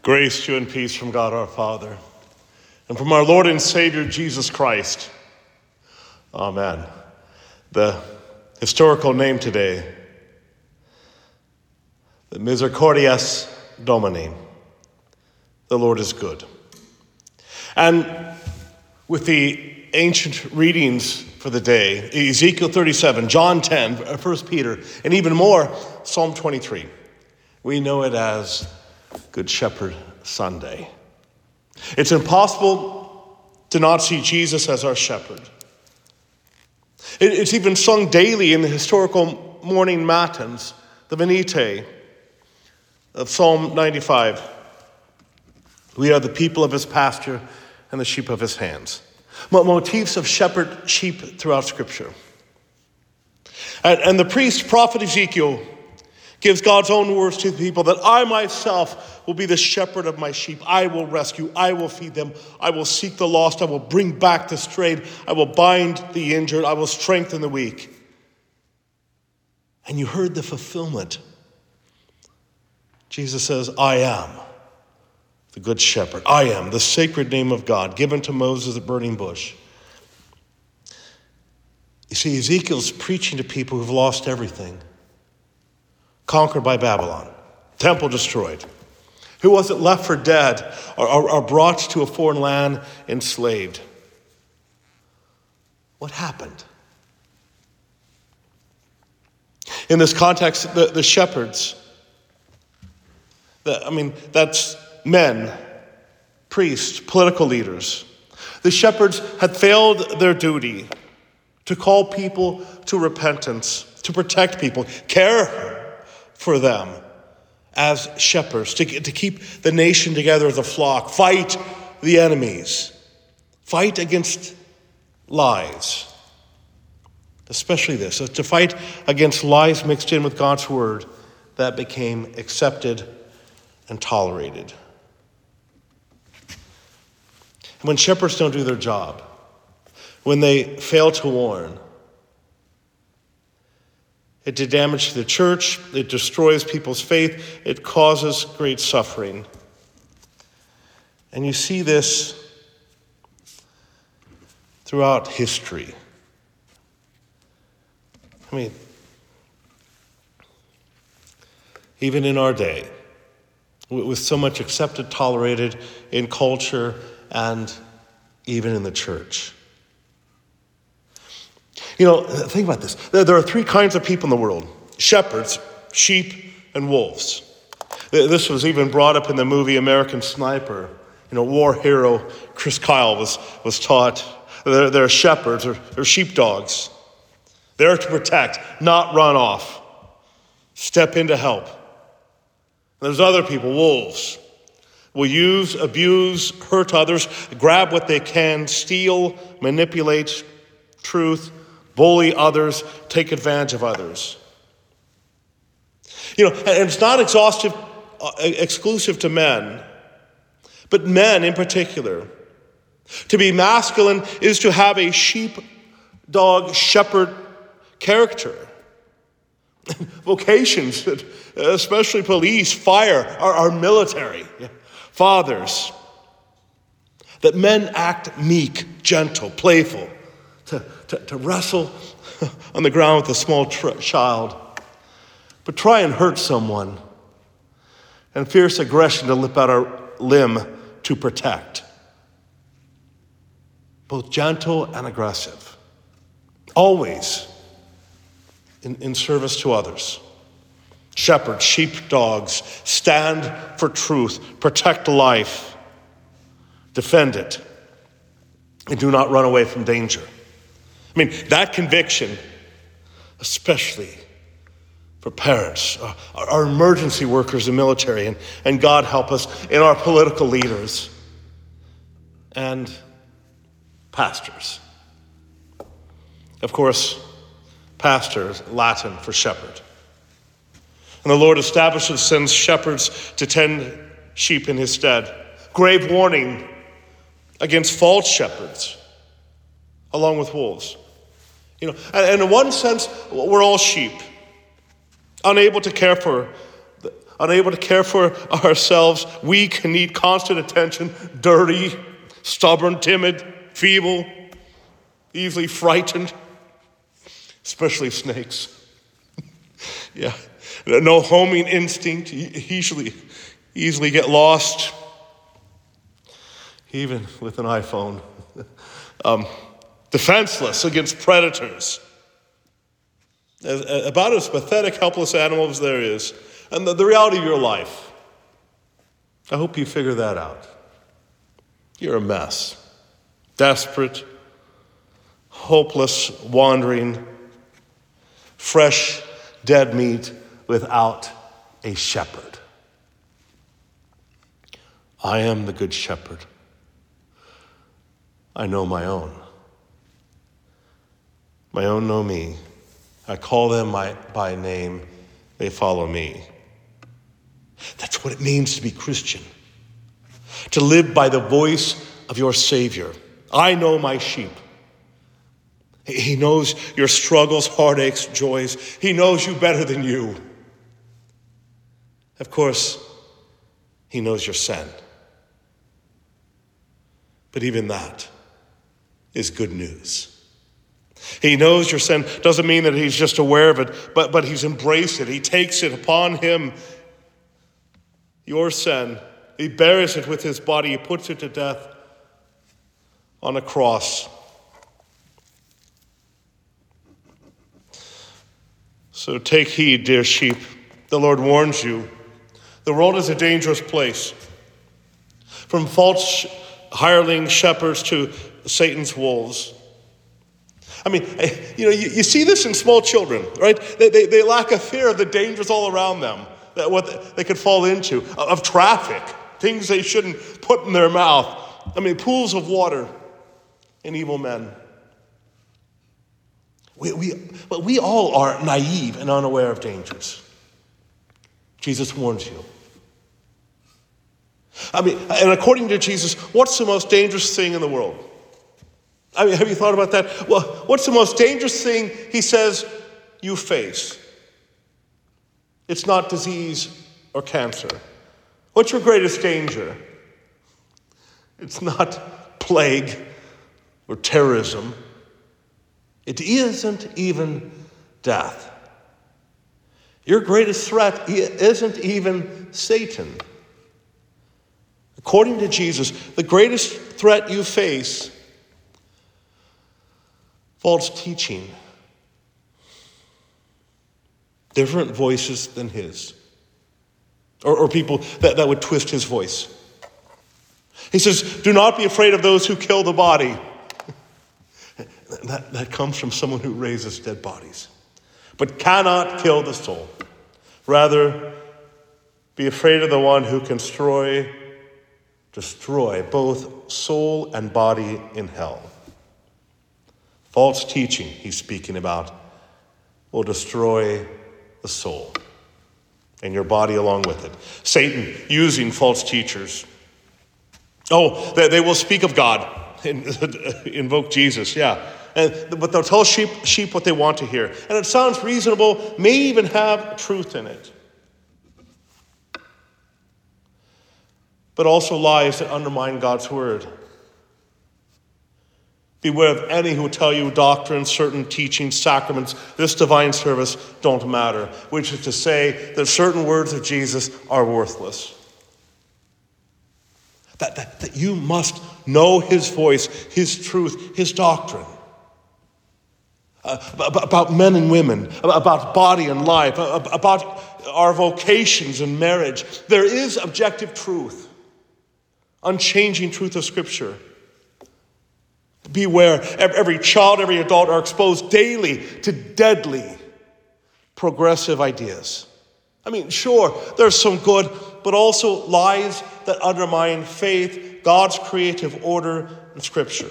Grace to you and peace from God our Father and from our Lord and Savior Jesus Christ. Amen. The historical name today, the Misericordias Domini. The Lord is good. And with the ancient readings for the day, Ezekiel 37, John 10, 1 Peter, and even more, Psalm 23. We know it as Good Shepherd Sunday. It's impossible to not see Jesus as our shepherd. It's even sung daily in the historical morning matins, the Venite of Psalm 95. We are the people of his pasture and the sheep of his hands. Motifs of shepherd sheep throughout Scripture. And the priest, prophet Ezekiel, gives God's own words to the people that I myself will be the shepherd of my sheep. I will rescue. I will feed them. I will seek the lost. I will bring back the strayed. I will bind the injured. I will strengthen the weak. And you heard the fulfillment. Jesus says, I am the good shepherd. I am the sacred name of God given to Moses at the burning bush. You see, Ezekiel's preaching to people who've lost everything. Conquered by Babylon, temple destroyed, who wasn't left for dead or brought to a foreign land enslaved. What happened? In this context, the shepherds, that's men, priests, political leaders. The shepherds had failed their duty to call people to repentance, to protect people, care for them as shepherds, to keep the nation together as a flock, fight the enemies, fight against lies, especially this, to fight against lies mixed in with God's word that became accepted and tolerated. When shepherds don't do their job, when they fail to warn, it did damage to the church. It destroys people's faith. It causes great suffering. And you see this throughout history. Even in our day, with so much accepted, tolerated in culture and even in the church. Think about this. There are three kinds of people in the world: shepherds, sheep, and wolves. This was even brought up in the movie American Sniper. War hero Chris Kyle was taught they're shepherds or sheepdogs. They're to protect, not run off. Step in to help. There's other people, wolves, will use, abuse, hurt others, grab what they can, steal, manipulate truth, bully others, take advantage of others. And it's not exclusive to men, but men in particular. To be masculine is to have a sheepdog, shepherd character. Vocations, especially police, fire, our military, fathers. That men act meek, gentle, playful, to wrestle on the ground with a small child, but try and hurt someone, and fierce aggression to lip out our limb to protect. Both gentle and aggressive, always in service to others. Shepherds, sheepdogs, stand for truth, protect life, defend it, and do not run away from danger. That conviction, especially for parents, our emergency workers, the military, and God help us in our political leaders and pastors. Of course, pastor is Latin for shepherd. And the Lord establishes, sends shepherds to tend sheep in his stead. Grave warning against false shepherds, along with wolves. And in one sense, we're all sheep, unable to care for unable to care for ourselves, weak and need constant attention, dirty, stubborn, timid, feeble, easily frightened, especially snakes. Yeah, no homing instinct, easily get lost, even with an iPhone. Defenseless against predators. About as pathetic, helpless animal as there is. And the reality of your life, I hope you figure that out. You're a mess. Desperate, hopeless, wandering, fresh, dead meat without a shepherd. I am the good shepherd. I know my own. My own know me. I call them by name. They follow me. That's what it means to be Christian. To live by the voice of your Savior. I know my sheep. He knows your struggles, heartaches, joys. He knows you better than you. Of course, he knows your sin. But even that is good news. He knows your sin. Doesn't mean that he's just aware of it, but he's embraced it. He takes it upon him, your sin. He bears it with his body. He puts it to death on a cross. So take heed, dear sheep. The Lord warns you. The world is a dangerous place. From false hireling shepherds to Satan's wolves. I mean, you see this in small children, right? They lack a fear of the dangers all around them, that what they could fall into, of traffic, things they shouldn't put in their mouth. I mean, pools of water and evil men. But we all are naive and unaware of dangers. Jesus warns you. I mean, and according to Jesus, what's the most dangerous thing in the world? I mean, have you thought about that? Well, what's the most dangerous thing, he says, you face? It's not disease or cancer. What's your greatest danger? It's not plague or terrorism. It isn't even death. Your greatest threat isn't even Satan. According to Jesus, the greatest threat you face, false teaching, different voices than his, or people that would twist his voice. He says, do not be afraid of those who kill the body. That comes from someone who raises dead bodies, but cannot kill the soul. Rather, be afraid of the one who can destroy both soul and body in hell. False teaching, he's speaking about, will destroy the soul and your body along with it. Satan using false teachers. Oh, they will speak of God, invoke Jesus, yeah. But they'll tell sheep what they want to hear. And it sounds reasonable, may even have truth in it. But also lies that undermine God's word. Beware of any who tell you doctrine, certain teachings, sacraments, this divine service don't matter. Which is to say that certain words of Jesus are worthless. That you must know his voice, his truth, his doctrine. About men and women, about body and life, about our vocations and marriage. There is objective truth, unchanging truth of Scripture. Beware, every child, every adult are exposed daily to deadly progressive ideas. I mean, sure, there's some good, but also lies that undermine faith, God's creative order, and Scripture.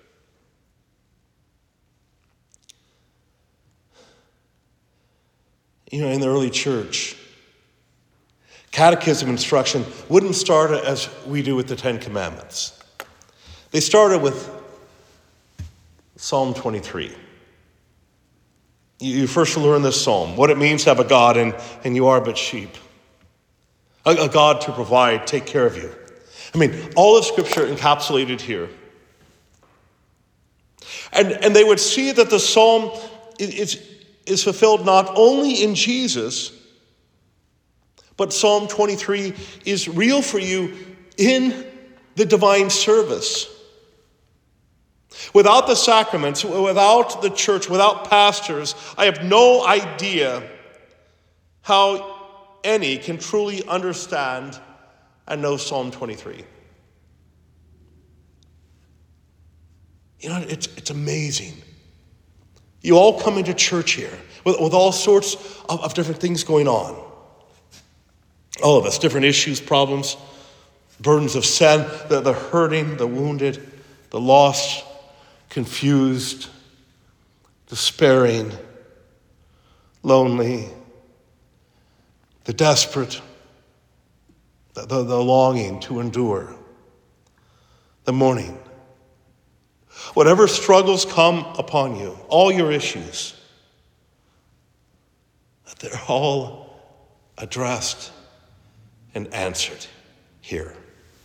In the early church, catechism instruction wouldn't start as we do with the Ten Commandments. They started with Psalm 23. You first learn this psalm, what it means to have a God, and you are but sheep. a God to provide, take care of you. I mean, all of Scripture encapsulated here. And they would see that the psalm is fulfilled not only in Jesus, but Psalm 23 is real for you in the divine service. Without the sacraments, without the church, without pastors, I have no idea how any can truly understand and know Psalm 23. You know, it's amazing. You all come into church here with all sorts of different things going on. All of us, different issues, problems, burdens of sin, the hurting, the wounded, the lost, confused, despairing, lonely, the desperate, the longing to endure, the mourning. Whatever struggles come upon you, all your issues, they're all addressed and answered here.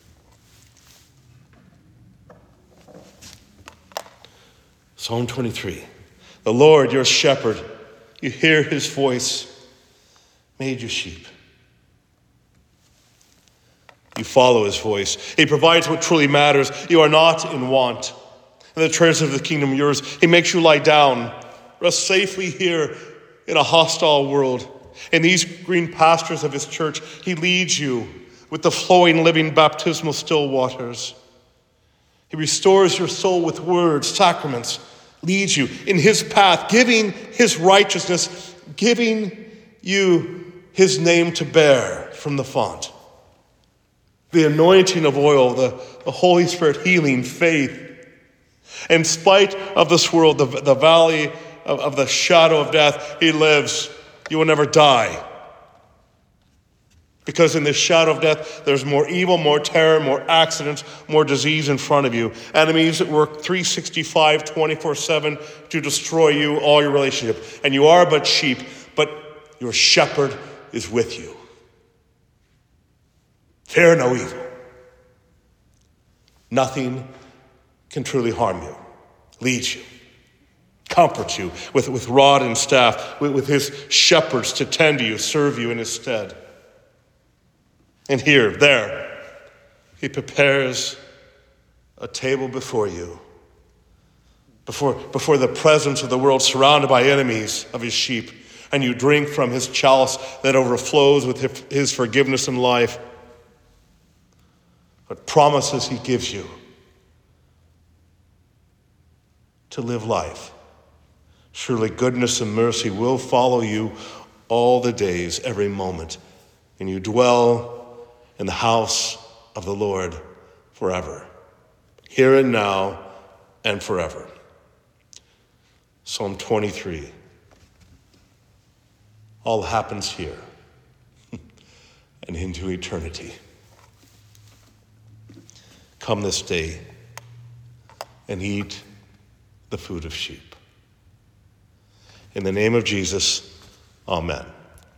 Psalm 23. The Lord, your shepherd, you hear his voice, made you sheep. You follow his voice. He provides what truly matters. You are not in want. And the treasures of the kingdom are yours. He makes you lie down, rest safely here in a hostile world. In these green pastures of his church, he leads you with the flowing, living, baptismal still waters. He restores your soul with words, sacraments, leads you in his path, giving his righteousness, giving you his name to bear from the font. The anointing of oil, the Holy Spirit healing, faith. In spite of this world, the valley of the shadow of death, he lives. You will never die. Because in this shadow of death, there's more evil, more terror, more accidents, more disease in front of you. Enemies that work 365, 24/7 to destroy you, all your relationship. And you are but sheep, but your shepherd is with you. Fear no evil. Nothing can truly harm you, leads you, comforts you with rod and staff, with his shepherds to tend to you, serve you in his stead. And here, there, he prepares a table before you, before the presence of the world, surrounded by enemies of his sheep, and you drink from his chalice that overflows with his forgiveness and life. What promises he gives you to live life. Surely goodness and mercy will follow you all the days, every moment, and you dwell in the house of the Lord forever, here and now and forever. Psalm 23. All happens here and into eternity. Come this day and eat the food of sheep. In the name of Jesus, amen.